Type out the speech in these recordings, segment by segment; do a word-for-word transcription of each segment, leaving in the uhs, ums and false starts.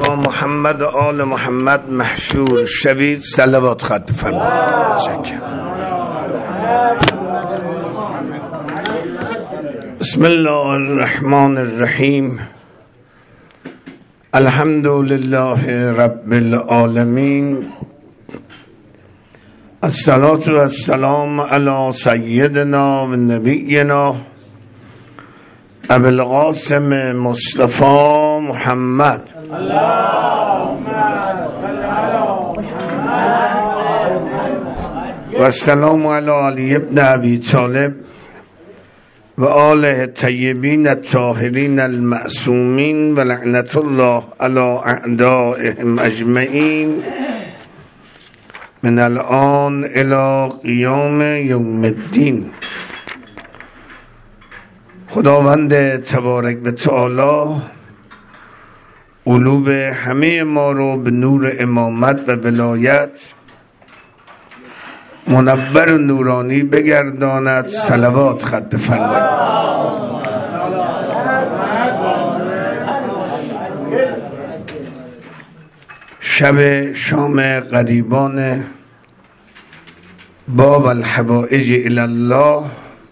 با محمد و آل محمد محشور شوید. صلوات خط بفرمایید. تشکر. بسم الله الرحمن الرحیم. الحمد لله رب العالمین. الصلاة و السلام علی سیدنا و نبینا ابو القاسم مصطفی محمد و السلام علی علی ابن ابی طالب و آله الطیبین الطاهرین المعصومین و لعنت الله علی اعدائهم اجمعین من الان الی قیام یوم الدین. خداوند تبارک و تعالی قلوب همه ما رو به نور امامت و ولایت منور و نورانی بگرداند. صلوات خط بفرمایید. شب شام غریبان باب الحوائج الی الله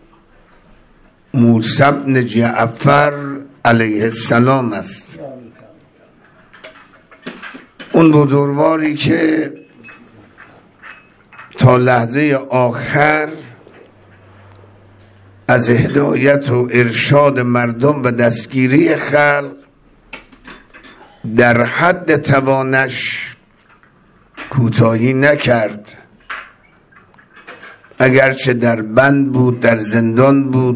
موسی بن جعفر علیه السلام است. اون بزرگواری که تا لحظه آخر از هدایت و ارشاد مردم و دستگیری خلق در حد توانش کوتاهی نکرد. اگرچه در بند بود، در زندان بود،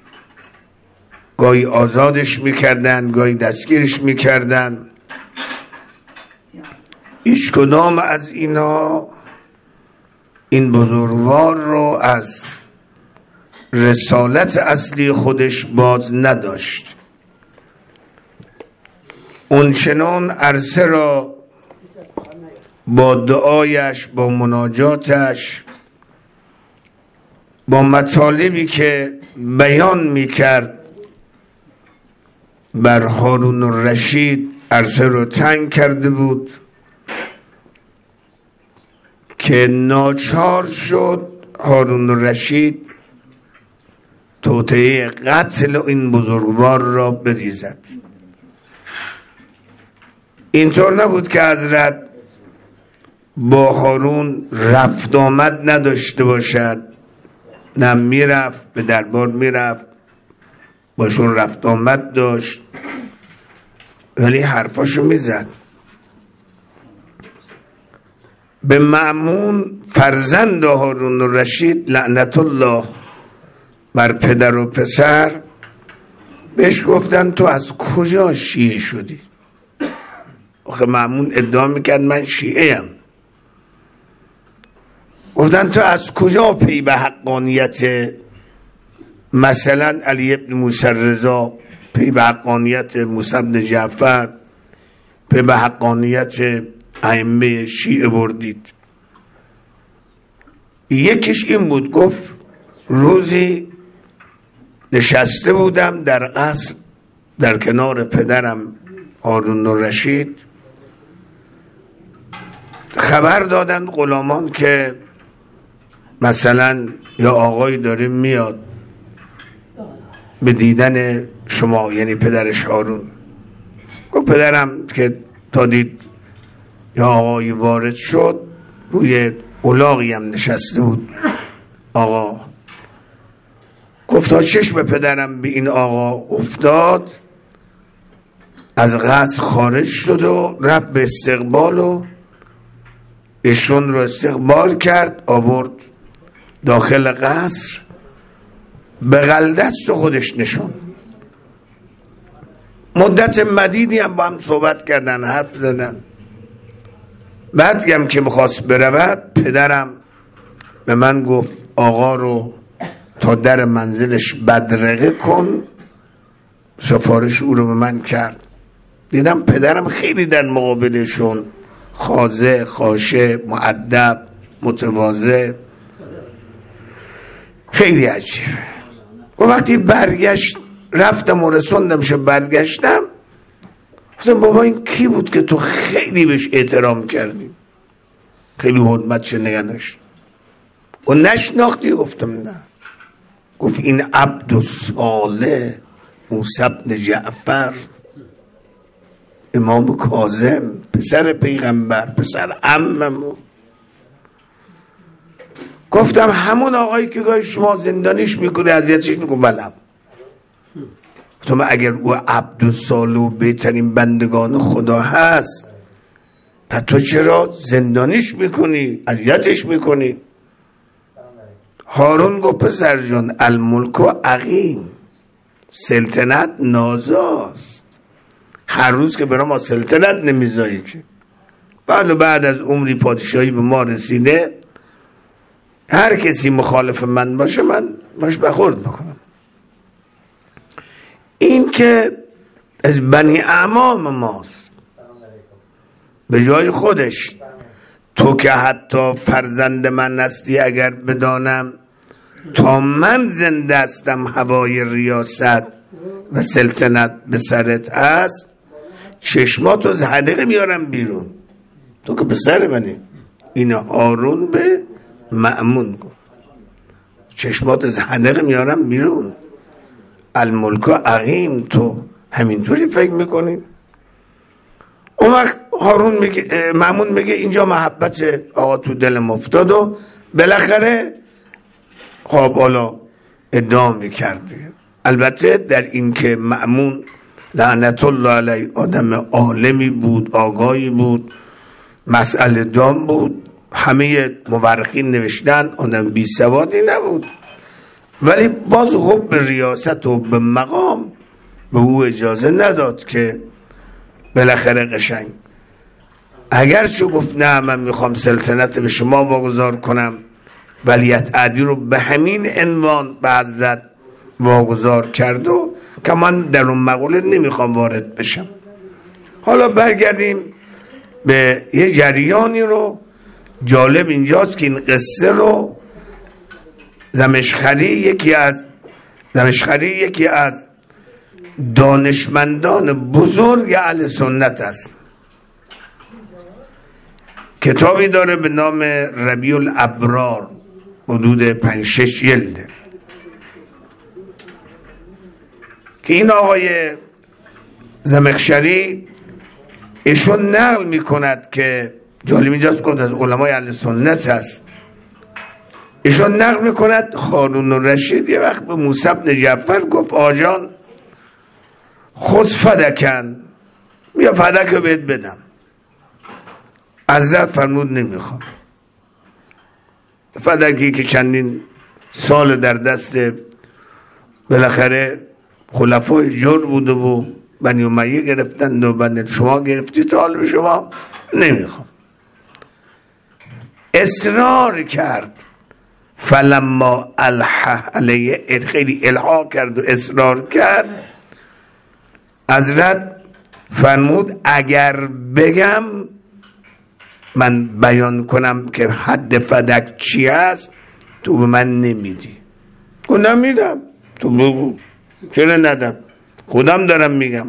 گاهی آزادش میکردن، گاهی دستگیرش میکردن. هیچ کدام از اینا این بزرگوار رو از رسالت اصلی خودش باز نداشت. اون چنان عرصه را با دعایش، با مناجاتش، با مطالبی که بیان میکرد بر هارون الرشید عرصه رو تنگ کرده بود که ناچار شد هارون الرشید توطئه قتل این بزرگوار را بریزد. اینطور نبود که حضرت با هارون رفت آمد نداشته باشد، نه میرفت به دربار، میرفت باشون رفت آمد داشت، ولی حرفاشو میزد. به مأمون فرزند هارون الرشید لعنت الله بر پدر و پسر بهش گفتن تو از کجا شیعه شدی؟ آخه مأمون ادعا میکرد من شیعه ام. گفتن تو از کجا پی به حقانیت مثلا علی ابن موسی رضا، پی به حقانیت موسی بن جعفر، پی به حقانیت ائمه شیعه بردید؟ یکیش این بود، گفت روزی نشسته بودم در قصر در کنار پدرم هارون الرشید، خبر دادن غلامان که مثلا یا آقایی داره میاد به دیدن شما، یعنی پدرش هارون. گفت پدرم که تا دید یا آقای وارد شد، روی الاغی هم نشسته بود آقا. گفت تا چشم پدرم به این آقا افتاد از قصر خارج شد و رفت به استقبال و ایشون رو استقبال کرد، آورد داخل قصر، بغل دست خودش نشون. مدت مدیدی هم با هم صحبت کردن، حرف زدن. بعد هم که میخواست برود، پدرم به من گفت آقا رو تا در منزلش بدرقه کن. سفارش او رو به من کرد. دیدم پدرم خیلی در مقابلشون خاضع، خاشع، مؤدب، متواضع، خیلی عجیب. و وقتی برگشت، رفتم و رسوندم، شو برگشتم، گفتم بابا این کی بود که تو خیلی بهش احترام کردی، خیلی حرمت چه نگه داشت و نشناختی؟ گفتم نه. گفت این عبد صالح موسی بن جعفر امام کاظم پسر پیغمبر پسر عممو. گفتم همون آقایی که گاهی شما زندانیش میکنه اذیتش میکنه؟ بله. گفتم اگر او عبد صالح و بهترین بندگان خدا هست پس تو چرا زندانیش میکنی اذیتش میکنی؟ هارون گفت پسر جان الملک و عقیم، سلطنت نازاست، هر روز که برام سلطنت نمیذاری که. بعد بعد از عمری پادشاهی به ما رسیده، هر کسی مخالف من باشه من باش برخورد بکنم. این که از بنی اعمام ماست، به جای خودش تو که حتی فرزند من هستی اگر بدانم تا من زنده استم هوای ریاست و سلطنت به سرت است، چشماتو از حدقه میارم بیرون، تو که پسر منی. این هارون به مأمون گفت چشمات از حدقه میارم بیرون، الملک و عقیم، تو همینطوری فکر میکنی؟ اون وقت هارون میگه، مأمون میگه اینجا محبت آقا تو دلم افتاد و بالاخره خب حالا ادعا میکرد. البته در این که مأمون لعنت الله علیه آدم عالمی بود، آگاهی بود، مسئله دان بود، همه مورخین نوشتن آدم بی سوادی نبود، ولی باز حب ریاست و به مقام به او اجازه نداد که بالاخره قشنگ اگرچه گفت نه من میخوام سلطنت به شما واگذار کنم، ولیت عهدی رو به همین عنوان به حضرت واگذار کرد و که من در اون مقوله نمیخوام وارد بشم. حالا برگردیم به یه جریانی رو. جالب اینجاست که این قصه رو زمشخری یکی از زمشخری یکی از دانشمندان بزرگ اهل سنت است. کتابی داره به نام ربیع الابرار، حدود پنج شش جلده، که این آقای زمخشری ایشون نقل میکند که جالب اینجاست که از علمای اهل سنت هست. ایشون نقل میکند هارون الرشید یه وقت به موسی بن جعفر گفت آجان خود فدکن، بیا فدک رو بهت بدم. حضرت فرمود نمیخوام. فدکی که چندین سال در دست بالاخره خلفای جور بوده و بنی امیه گرفتند و بنی شما گرفتی، تا حال به شما نمیخوام. اصرار کرد، فلما الح علیه، خیلی الحاح کرد و اصرار کرد. حضرت فرمود اگر بگم من بیان کنم که حد فدک چی است تو به من نمیدی. گفتم میدم، تو بگو چرا ندم، خودم دارم میگم.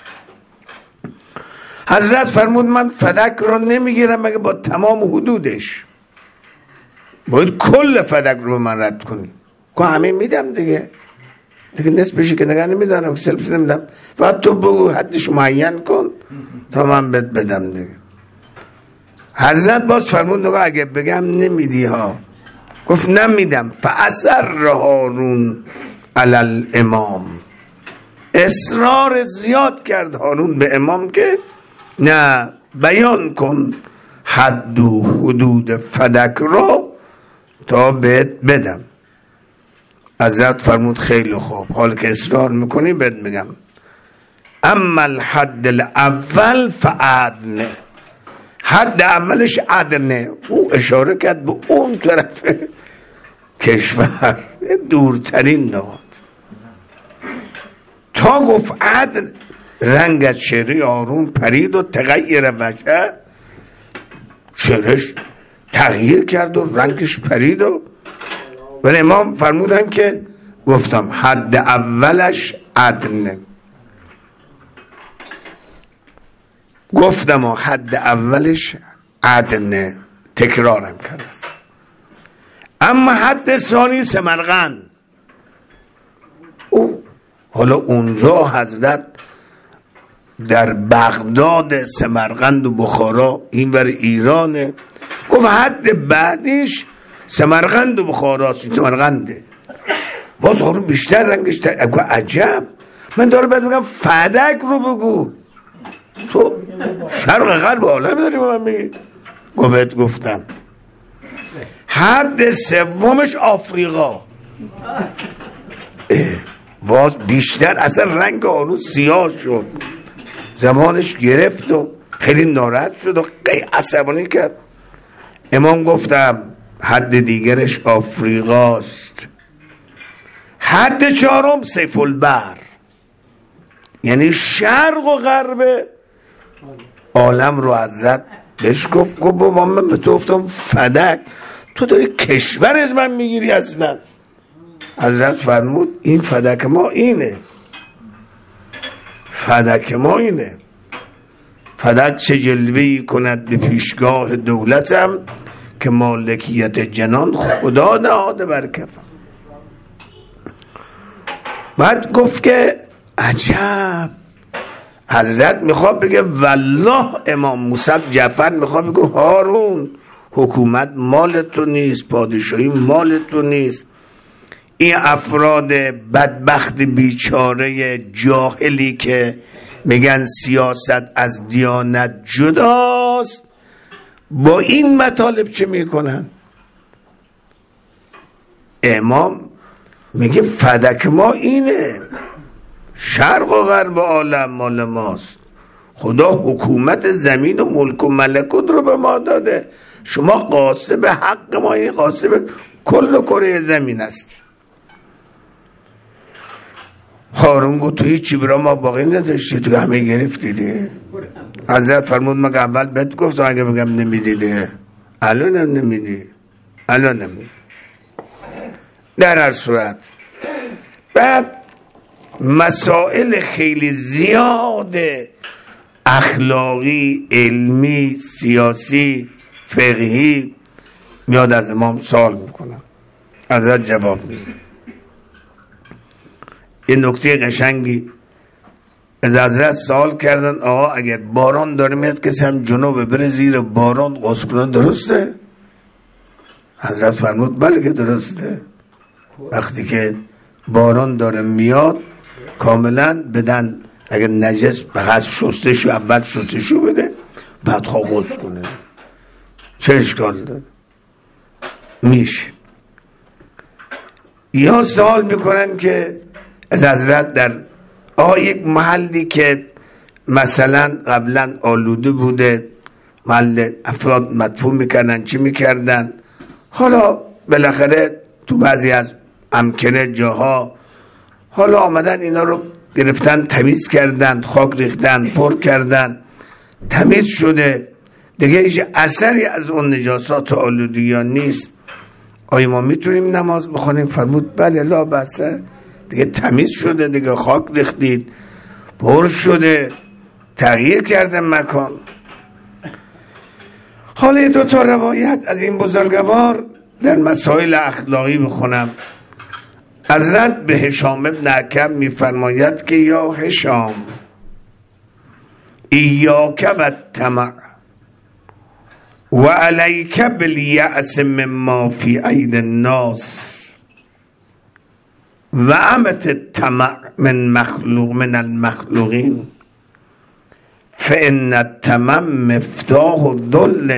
حضرت فرمود من فدک رو نمیگیرم مگه با تمام حدودش، باید کل فدک رو من رد کنی. که همه میدم دیگه، دیگه نصفشی که نگه نمیدارم، سلفش نمیدم، فقط تو بگو حدش معین کن تا من بد بدم دیگه. حضرت باز فرمود نگاه اگه بگم نمیدی ها. گفت نمیدم. فاصر هارون علی الامام، اصرار زیاد کرد هارون به امام که نه بیان کن حد و حدود فدک رو تا بهت بدم. حضرت فرمود خیلی خوب، حال که اصرار میکنی بهت میگم. اما الحد الاول فعدنه، حد اولش عدنه. او اشاره کرد به اون طرف کشور، دورترین نقاط. تا گفت عدن، رنگت چهره هارون پرید و تغییر وجه، چهرش تغییر کرد و رنگش پرید و ولی امام فرمودن که گفتم حد اولش عدنه. گفتم و حد اولش عدن تکرارم کرد، اما حد ثانی سمرقند. او حالا اونجا حضرت در بغداد، سمرقند و بخارا اینور ایرانه، گفت حد بعدیش سمرقند و بخاراست. سمرقنده باز هارون بیشتر رنگش تر. عجب، من دارم باید بگم فدک رو بگو، تو شرق غرب عالم داری با من میگی. گفت گفتم حد سومش آفریقا. باز بیشتر اصلا رنگ هارون سیاه شد، زمانش گرفت و خیلی ناراحت شد و خیلی عصبانی کرد. امام گفتم حد دیگرش آفریقاست. حد چهارم سیف البحر، یعنی شرق و غرب عالم رو حضرت بهش گفت. گفت بابا من به تو گفتم فدک، تو داری کشور از من میگیری اصلا. حضرت فرمود این فدک ما اینه، فدک ما اینه. فدک چه جلوه‌ای کند به پیشگاه دولتم، که مالکیت جنان خدا نهاده بر کفم. بعد گفت که عجب، حضرت میخواد بگه والله امام موسی جعفر میخواد بگه هارون حکومت مال تو نیست، پادشاهی مال تو نیست. این افراد بدبخت بیچاره جاهلی که میگن سیاست از دیانت جداست، با این مطالب چه میکنن؟ امام میگه فدک ما اینه، شرق و غرب عالم مال ماست، خدا حکومت زمین و ملک و ملکوت رو به ما داده، شما قاسب حق ما، این قاسب کل کره زمین است. هارون گفت تو هیچی برا ما باقی نداشتی، تو همه گرفتی دیگه. حضرت فرمود مگه اول بهت گفتم اگه بگم نمیدی دیگه، الان هم نمیدی، الان نمیدی. در هر صورت بعد مسائل خیلی زیاد اخلاقی، علمی، سیاسی، فقهی میاد از امام سوال میکنم، حضرت جواب میده. این نکته قشنگی از حضرت سوال کردن آقا اگر باران داره میاد کسی هم جنوبه بره زیر باران غسل کنه درسته؟ حضرت فرمود بله که درسته. وقتی که باران داره میاد کاملا بدن اگر نجس بخواست شستشو اول شستشو بده بعد خواه غسل کنه، چه اشکال داره؟ میشه. یا سوال میکنن که از حضرت در آه یک محلی که مثلا قبلا آلوده بوده، محل افراد مدفون میکردن چی میکردن، حالا بالاخره تو بعضی از امکنه جاها حالا آمدن اینا رو گرفتن تمیز کردن، خاک ریختن، پر کردن، تمیز شده دیگه هیچ اثری از اون نجاسات و آلودگیان نیست. آیا ما میتونیم نماز بخونیم؟ فرمود بله لا بسه، دیگه تمیز شده، دیگه خاک ریختید، پر شده، تغییر کرده مکان. حالا دو تا روایت از این بزرگوار در مسائل اخلاقی بخونم. حضرت به هشام ابن حکم میفرماید که یا هشام ایاک و الطمع و علیک بالیأس مما فی اید الناس و امت الطمع من مخلوق من المخلوقین فان الطمع مفتاح الذل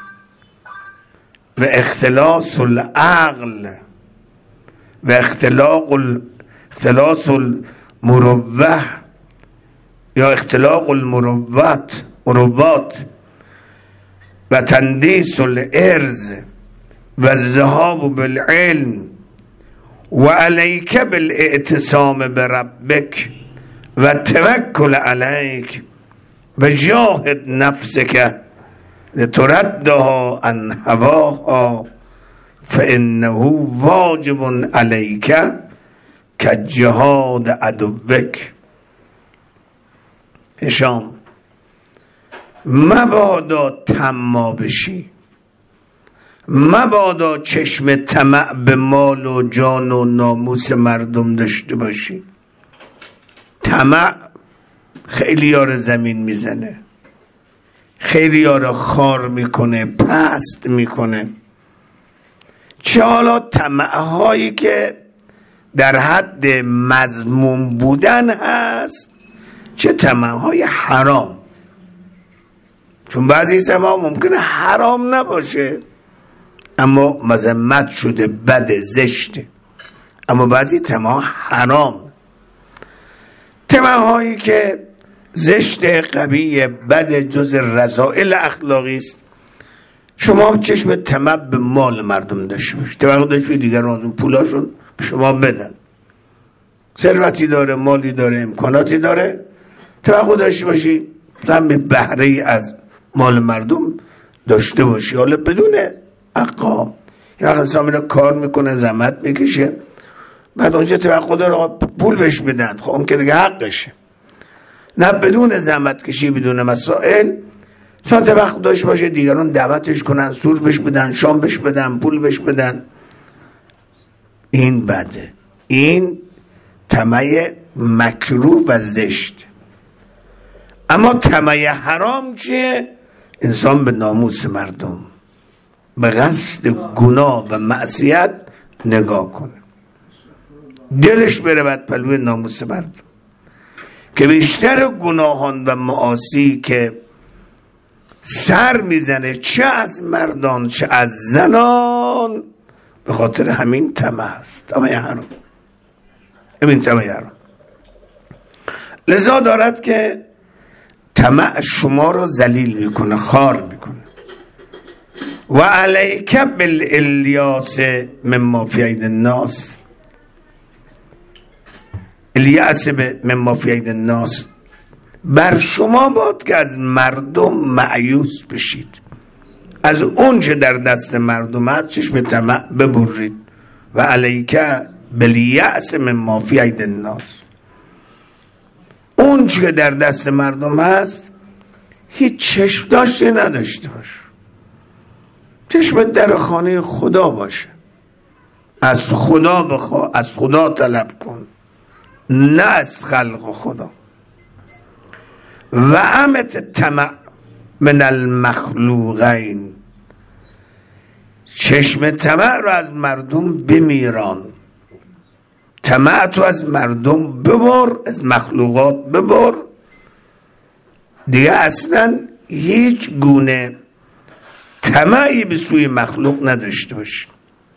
و اختلاس العقل و اختلاق ال... اختلاس المروه یا اختلاق المروات مروات و تندیس الارز و الذهاب بالعلم و علیک بالاعتصام بربک و توکل علیک و جاهد نفسک لتردها عن هواها فانه واجب علیک کجهاد عدوک. هشام مبادا طماع بشی، مبادا چشم طمع به مال و جان و ناموس مردم داشته باشی. طمع خیلی یار زمین میزنه، خیلی یار خار میکنه، پست میکنه. چه حالا طمع هایی که در حد مذموم بودن هست، چه طمع های حرام. چون بعضی طمع ممکنه حرام نباشه اما مذمت شده، بد، زشته، اما بعضی طمع حرام، طمع هایی که زشت، قبیح، بد، جز رذائل اخلاقی است. شما چشم طمع به مال مردم داشته باشید، توقع داشته باشید دیگران از اون پولاشون به شما بدن. ثروتی داره، مالی داره، امکاناتی داره، توقع داشته باشید هم به بهره ای از مال مردم داشته باشی، حالا بدون حقا. یا انسان میره کار میکنه، زحمت میکشه، بعد اونجا توقع داره پول بهش بدن، خب اون که دیگه حقشه. نه، بدون زحمت کشی، بدون مسائل انسان توقع داشته باشه دیگران دعوتش کنن، سور بهش بدن، شام بهش بدن، پول بهش بدن. این بده، این طمع مکروه و زشت. اما طمع حرام چیه؟ انسان به ناموس مردم به قصد گناه و معصیت نگاه کنه، دلش بره بد پلوی ناموس مردم، که بیشتر گناهان و معاصی که سر میزنه چه از مردان چه از زنان، به خاطر همین طمع است، طمع حرام، همین طمع حرام. لذا دارد که طمع شما رو ذلیل میکنه، خار میکنه. و علیک بالالیاس مما فی اید الناس، الیاس مما فی اید الناس، بر شما باد که از مردم مایوس بشید، از اون چه در دست مردم هست چشم طمع ببرید. و علیک بالیاس مما فی اید الناس، اون چه در دست مردم هست هیچ چشم داشته نداشته باش، چشم در خانه خدا باشه، از خدا بخوا، از خدا طلب کن، نه از خلق خدا. و امت طمع من المخلوقین، چشم طمع رو از مردم بمیران، طمع تو از مردم ببر، از مخلوقات ببر، دیگه اصلا هیچ گونه طمعی به سوی مخلوق نداشته باشی.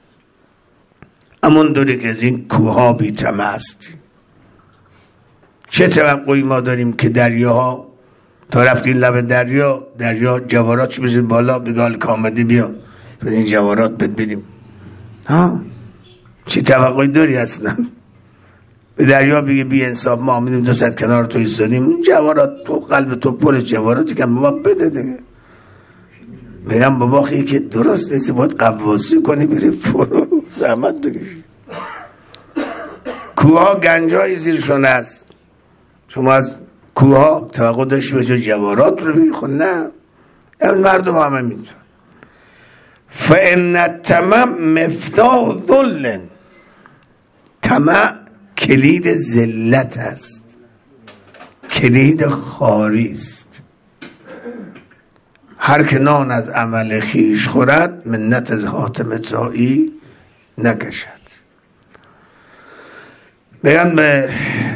امون دوری که از این کوها بی طمع هستی. چه توقعی ما داریم که دریاها تا رفتین لب دریا، دریا جوارات چی بزید بالا، بگال کامدی بیا این جوارات بد بدیم. ها چی توقعی داری اصلا؟ به دریا بگه بی انصاف، ما آمدیم دو ست کنار تو ایستادیم، جوارات تو قلب تو پر جواراتی که بابا بده دیگه. میگم بابا خیلی که درست نیستی، باید قواسی کنی بری فرو زحمت بکشی. کوها گنجای زیرشون هست، شما از کوها توقع داشتی بشه جوارات رو بگی؟ خود نه، از مردم همه میتون. فان الطمع مفتاح ذل، طمع کلید ذلت است، کلید خاری است. هر که نان از عمل خیش خورد، منت از حاتم طایی نکشد. بگن به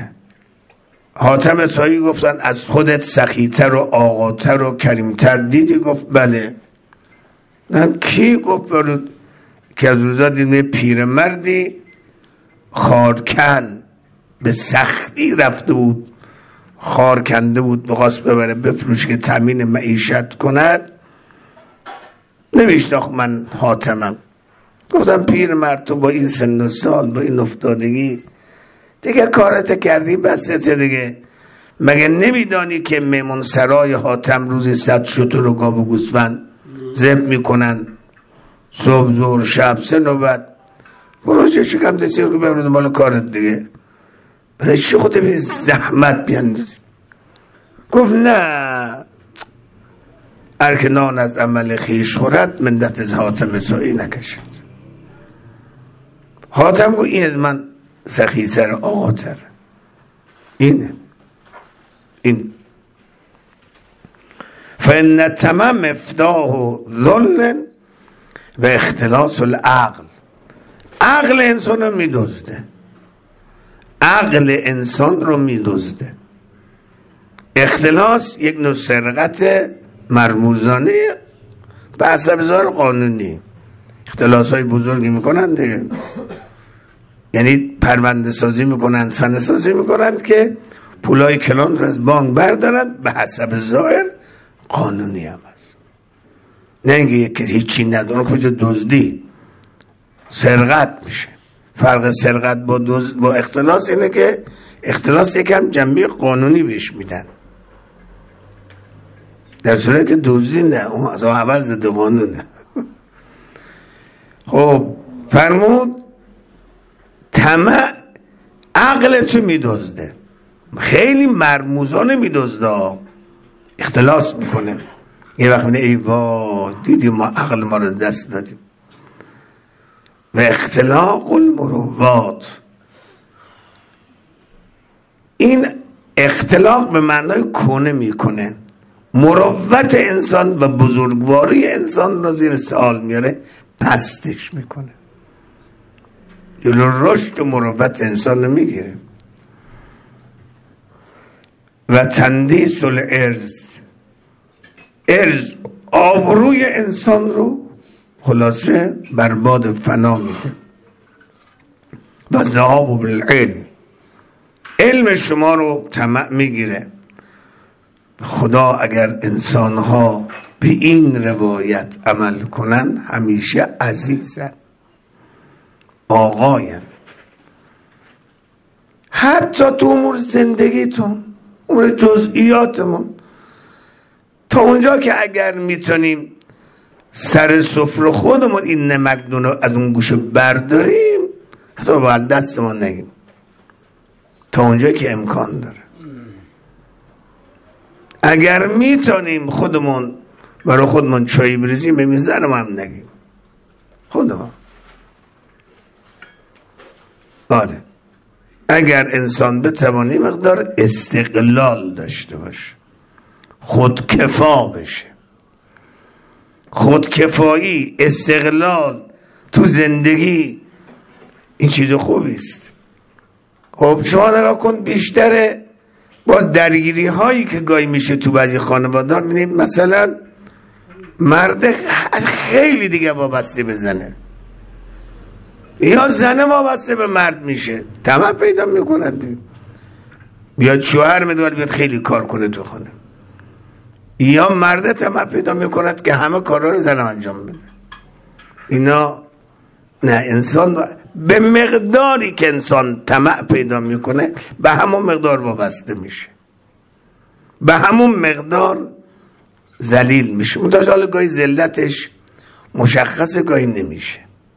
حاتم طایی گفتن از خودت سخیتر و آقاتر و کریمتر دیدی؟ گفت بله. کی؟ گفت برود که از روزا دیدیم پیرمردی خارکن به سختی رفته بود، خار کنده بود، بخواست ببره بفروش که تامین معیشت کند. نمیشناخت من حاتمم. گفتم پیرمرد تو با این سن و سال، با این افتادگی دیگه کارت کردی بسته دیگه. مگه نمیدانی که میمون سرای حاتم روزی صد شتر و گاو و گوسفند ذبح میکنن، صبح ظهر شب سه نوبت. فروش شکم دستی رو ببرد مال کارت دیگه، برای چی خود به زحمت بیندازی؟ گفت نه، هر که نان از عمل خویش خورد منت از حاتم سایی نکشد. حاتم گو این از من سخی سر آقا تر. اینه این فإن تمام مفتاح ذل و اختلاس العقل. عقل انسان رو میدزده، عقل انسان رو میدزده. اختلاس یک نوع سرقت مرموزانه به حسب ظاهر قانونی. اختلاس های بزرگی میکنند دیگه، یعنی پرونده سازی میکنند، سند سازی میکنند که پولای کلان رو از بانک بردارند، به حسب ظاهر قانونی هم هست. نه اینکه یک کسی هیچی نداره کجا دزدی سرقت میشه. فرق سرقت با دزد با اختلاس اینه که اختلاس یکم جنبه قانونی بهش میدن، در صورت دزدی نه، اون از اول ضد قانونه. خب فرمود طمع عقل تو میدزده، خیلی مرموزانه میدزده، اختلاس میکنه. یه وقت میگه ای وا دیدی ما عقل ما رو دست دادیم. و اختلاق المروات، این اختلاق به معنای کونه میکنه، مروت انسان و بزرگواری انسان رو زیر سوال میاره، پستش میکنه، جلو رشد و مروت انسان رو میگیره. و تندیس الارض، ارض آبروی انسان رو خلاصه برباد فنا میده. و ذهاب بالعلم، علم شما رو طمع میگیره. خدا اگر انسانها به این روایت عمل کنن همیشه عزیزن، آقاین. حتی تو امور زندگیتون، امور جزئیاتمون، تا اونجا که اگر میتونیم سر سفره خودمون این نمکدون رو از اون گوشه برداریم، حتی باید دستمون نگیم، تا اونجا که امکان داره. اگر میتونیم خودمون برای خودمون چای بریزیم، به میزنم هم نگیم خودمون. آره اگر انسان بتوانی مقدار استقلال داشته باشه، خودکفا بشه. خودکفایی، استقلال تو زندگی این چیز خوبی است. خب شما نگاه کن، بیشتر باز درگیری هایی که گاهی میشه تو بعضی خانواده، میبینید مثلا مرد خیلی دیگه وابسته به زنه یا زنه وابسته به مرد میشه، طمع پیدا میکنند، بیاد شوهر میدواد بیاد خیلی کار کنه تو خانه، یا مرد طمع پیدا میکند که همه کارا رو زن انجام بده. اینا نه، انسان به مقداری که انسان طمع پیدا میکنه به همون مقدار وابسته میشه، به همون مقدار ذلیل میشه. منتها حالا گاهی ذلتش مشخصه، گاهی نمیشه.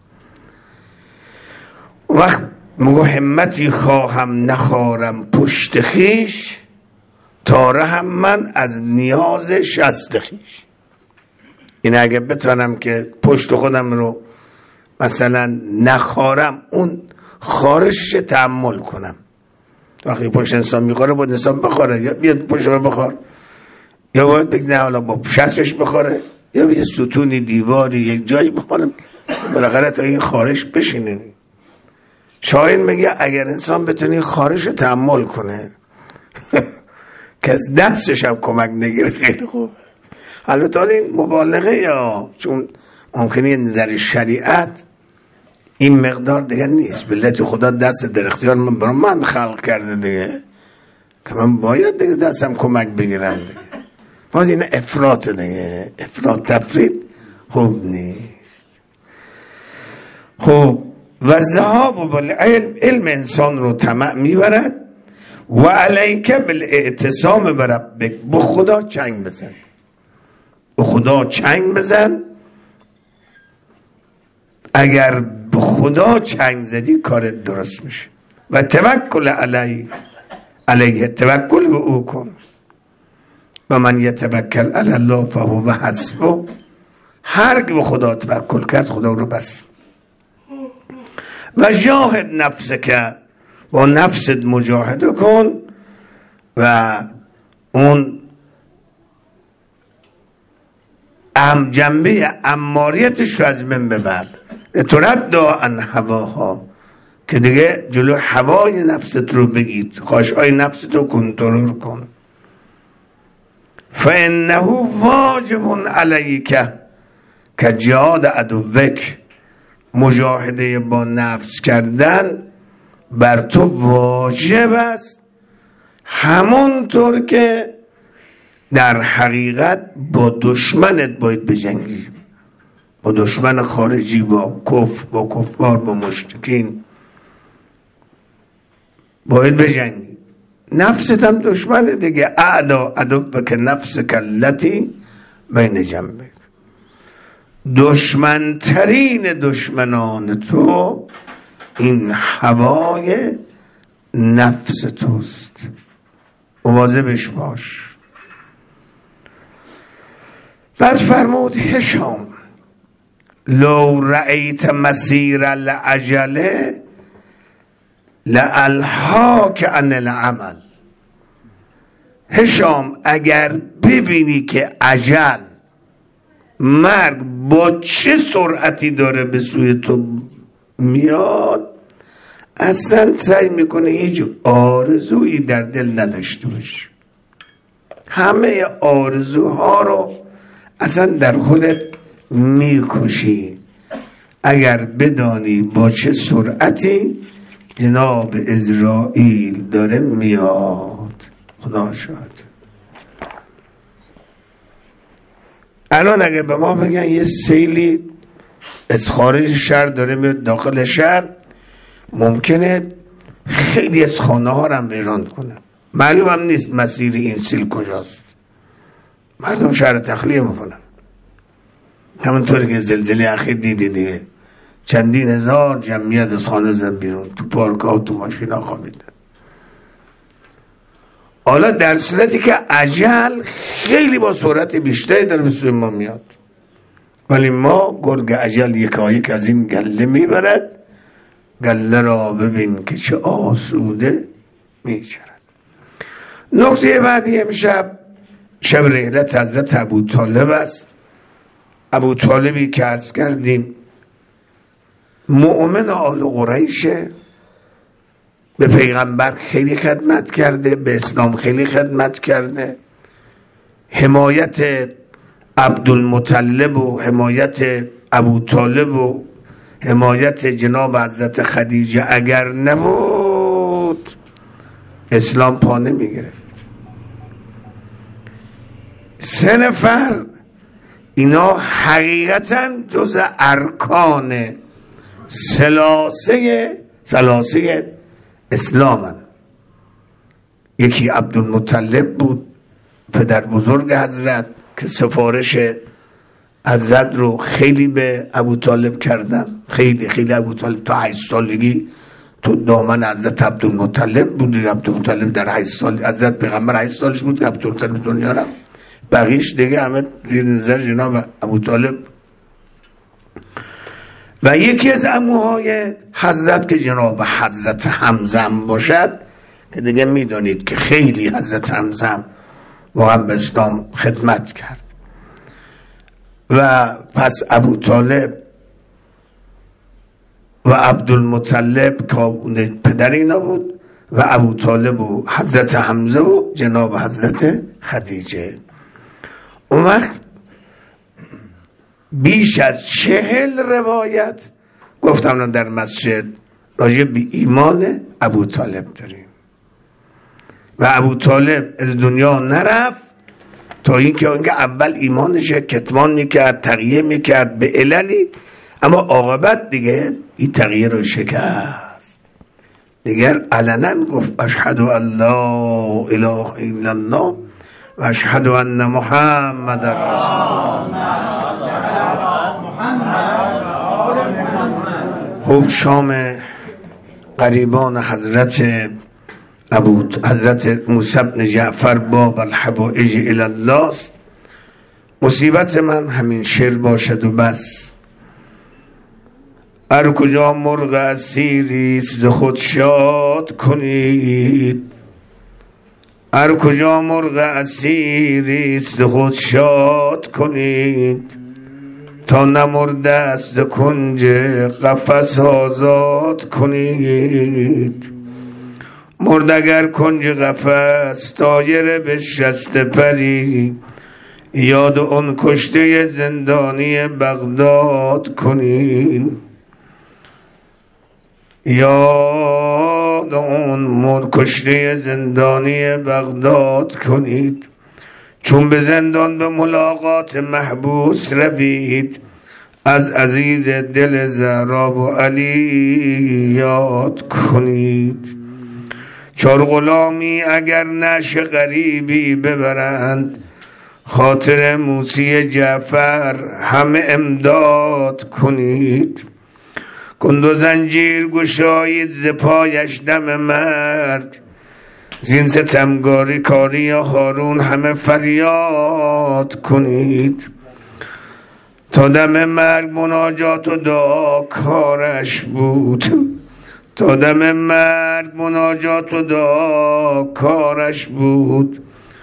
وقت مگو همتی خواهم نخارم پشت خیش، تاره هم من از نیاز شست خیش. این اگه بتونم که پشت خودم رو مثلا نخارم، اون خارشش تحمل کنم. وقتی پشت انسان میخوره باید انسان بخوره، یا بیاد پشت رو بخور، یا باید بگه نه حالا با شستش بخوره، یا بیاد ستونی دیواری یک جایی بخورم بالاخره تا این خارش بشینه. شاید میگه اگر انسان بتونه خارش رو تحمل کنه که از دستش هم کمک نگیره خیلی خوبه. البته این مبالغه، یا چون ممکنه یه نظر شریعت این مقدار دیگه نیست. بلت خدا دست در اختیار من برای من خلق کرده دیگه، که من باید دیگه دستم کمک بگیرم دیگه. باز این افراط دیگه، افراط تفرید خوب نیست. خب و ذهاب بالعلم، علم انسان رو طمع میبرد. و علیک بالاعتصام بربک، به خدا چنگ بزن، به خدا چنگ بزن. اگر به خدا چنگ زدی کارت درست میشه. و توکل علیه، علیه توکل به او کن. و من یتوکل علی الله فهو حسبه، هر که به خدا توکل کرد خدا رو بس. و جاهد نفسک، با نفست مجاهده کن و اون ام جنبه اماریتش رو از من ببر، ترد عن هواها، که دیگه جلو هوای نفست رو بگید، خواهش‌های نفست رو کنترل کن. فانه واجب علیک که جهاد عدوک، مجاهده با نفس کردن بر تو واجب است، همونطور که در حقیقت با دشمنت باید بجنگی، با دشمن خارجی، با کفر، با کفار، با مشرکین باید بجنگی. نفست هم دشمن دیگه. اعدا عدو که نفس کلتی بین جنبه، دشمنترین دشمنان تو این هوای نفس توست، مواظبش باش. بعد فرمود هشام لو رأیت مسیر العجله لالهاک عن العمل. هشام اگر ببینی که عجل، مرگ با چه سرعتی داره به سوی تو میاد، اصلا سعی میکنه هیچ آرزویی در دل نداشته باشه، همه آرزوها رو اصلا در خودت میکشی اگر بدانی با چه سرعتی جناب عزرائیل داره میاد. خدا شد. الان اگه به ما بگن یه سیلی از خارج شهر داره میاد داخل شهر، ممکنه خیلی از خانه ها رو هم ویران کنه، معلوم هم نیست مسیر این سیل کجاست، مردم شهر تخلیه میکنن. همونطوری که زلزله اخیر دیدی دیگه، چندین هزار جمعیت از خانه زن بیرون، تو پارک ها و تو ماشین ها خوابیدن. حالا در صورتی که عجل خیلی با سرعت بیشتری در به سوی ما میاد، ولی ما گرگ عجل یکایک از این گله میبرد، گله را ببین که چه آسوده میچرد. نکته بعدی امشب شب رحلت حضرت ابوطالب است. ابوطالبی که عرض کردیم مؤمن آل قریشه، به پیغمبر خیلی خدمت کرده، به اسلام خیلی خدمت کرده، حمایت عبدالمطلب و حمایت ابوطالب و حمایت جناب حضرت خدیجه اگر نبود اسلام پا نمی گرفت. سه نفر اینا حقیقتا جز ارکان سلاسه سلاسه اسلامن. یکی عبدالمطلب بود، پدر بزرگ حضرت، که سفارش حضرت رو خیلی به ابوطالب کردن، خیلی خیلی ابوطالب تا هشت سالگی تو دامن حضرت عبدالمطلب بود. عبدالمطلب در هشت سال، حضرت پیغمبر هشت سالش بود که عبدالمطلب دنیا رفت، بقیش دیگه همه زیر نظر جناب ابوطالب. و یکی از عموهای حضرت که جناب حضرت حمزه باشد، که دیگه میدونید که خیلی حضرت حمزه واقعا به اسلام خدمت کرد. و پس ابوطالب و عبدالمطلب که پدر اینا بود، و ابوطالب و حضرت حمزه و جناب حضرت خدیجه. اون وقت بیش از چهل روایت گفتم در مسجد راجع به ایمان ابوطالب داریم. و ابوطالب از دنیا نرفت تا اینکه اونگه اول ایمانش کتمان میکرد، تغییر میکرد به عللی، اما عاقبت دیگه این تغییر رو شکست، دیگر علنا گفت اشهد ان لا اله الا الله و اشهد ان محمد رسول الله. خوب شام قریبان حضرت ابو حضرت موسی بن جعفر باب الحوائج الی الله است. مصیبت من همین شعر باشد و بس. هر کجا مرغ اسیری ز خود شاد کنید، هر کجا مرغ اسیری ز خود شاد کنید، تا نمرده است کنج قفس آزاد کنید. مرد اگر کنج قفس طایر به شست پری، یاد اون کشته زندانی بغداد کنید. یاد اون مر کشته زندانی بغداد کنید. چون به زندان به ملاقات محبوس روید، از عزیز دل زهرا و علی یاد کنید. چار غلامی اگر نعش غریبی ببرند، خاطر موسی جعفر همه امداد کنید. کند و زنجیر گشایید ز پایش دم مرگ، زین ستمگاری کاری هارون همه فریاد کنید. تا دم مرگ مناجات و دعا کارش بود، تا دم مرگ مناجات و دعا کارش بود.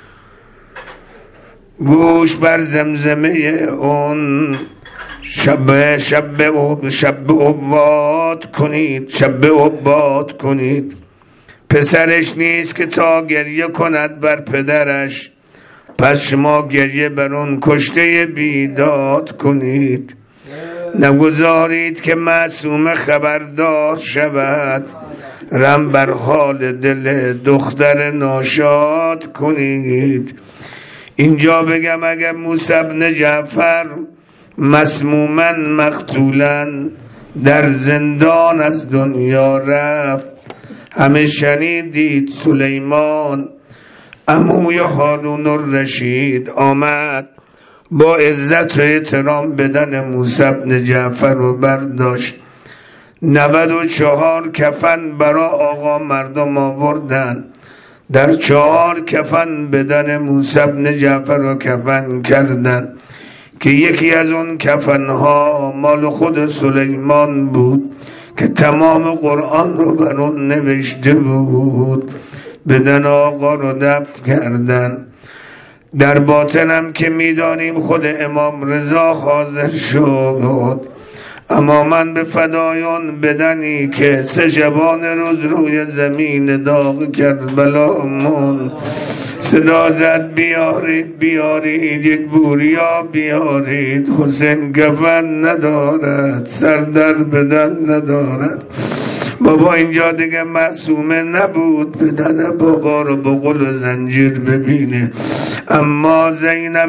گوش بر زمزمه اون شب شب شب عباد کنید، شب عباد کنید. پسرش نیست که تا گریه کند بر پدرش، پس شما گریه بر اون کشته بیداد کنید. نگذارید که معصوم خبردار شود، رم بر حال دل دختر ناشاد کنید. اینجا بگم اگر موسی بن جعفر مسموماً مقتولاً در زندان از دنیا رفت، همه شنیدید سلیمان عموی هارون الرشید آمد با عزت و احترام بدن موسی بن جعفر رو برداشت. نود و چهار کفن برا آقا مردم آوردن، در چهار کفن بدن موسی بن جعفر رو کفن کردن که یکی از اون کفنها مال خود سلیمان بود که تمام قرآن رو بر اون نوشته بود. بدن آقا رو دفن کردن. در باطنم که میدانیم خود امام رضا حاضر شد، اما من به فدایان بدنی که سه شبان روز روی زمین داغ کربلا من صدا زد بیارید بیارید یک بوریا بیارید. حسین کفن ندارد، سر در بدن ندارد. بابا اینجا دیگه معصومه نبود بدن بابا رو با قل و زنجیر ببینه. اما زینب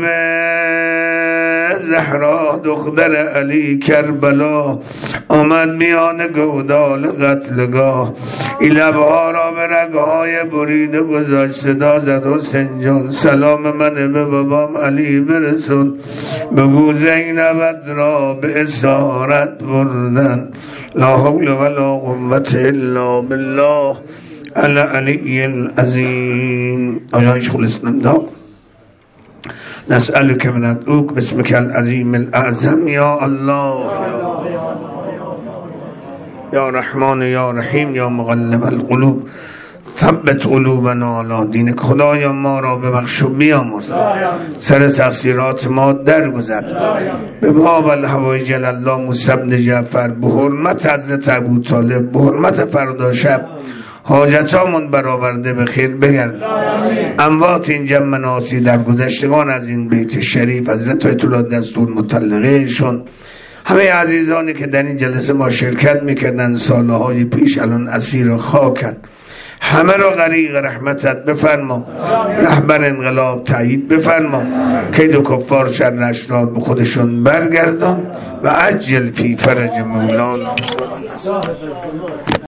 زهرا دختر علی کربلا آمد میان گودال قتلگاه، این لبها را به رگهای بریده گذاشت. صدا زد حسین جان سلام من به بابام علی برسون، بگو زینبت را به اسارت بردن. لا حول ولا قوة الا بالله العلی العظیم. آیا شیخ الاسلام دا نسألك من ندعوك باسمك العظیم الاعظم یا الله یا رحمان یا رحیم یا مقلب القلوب ثبت قلوبنا علی دینک. خدایا ما را ببخش و بیامرز، سر تقصیرات ما درگذر. به باب الحوائج الی الله موسی بن جعفر به حرمت حضرت ابو طالب، به حرمت فردا شب حاجتامون برآورده به خیر بگرد. اموات این جمع مناسی در گذشتگان از این بیت شریف حضرت آیت الله دستور مطلقه شون، همه عزیزانی که در این جلسه ما شرکت میکردن سالهای پیش الان اسیر خاکن، همه را غریق رحمتت بفرما. رهبر انقلاب تایید بفرما. کید و کفار شر اشرار به خودشون برگردان و عجل فی فرج مولانا.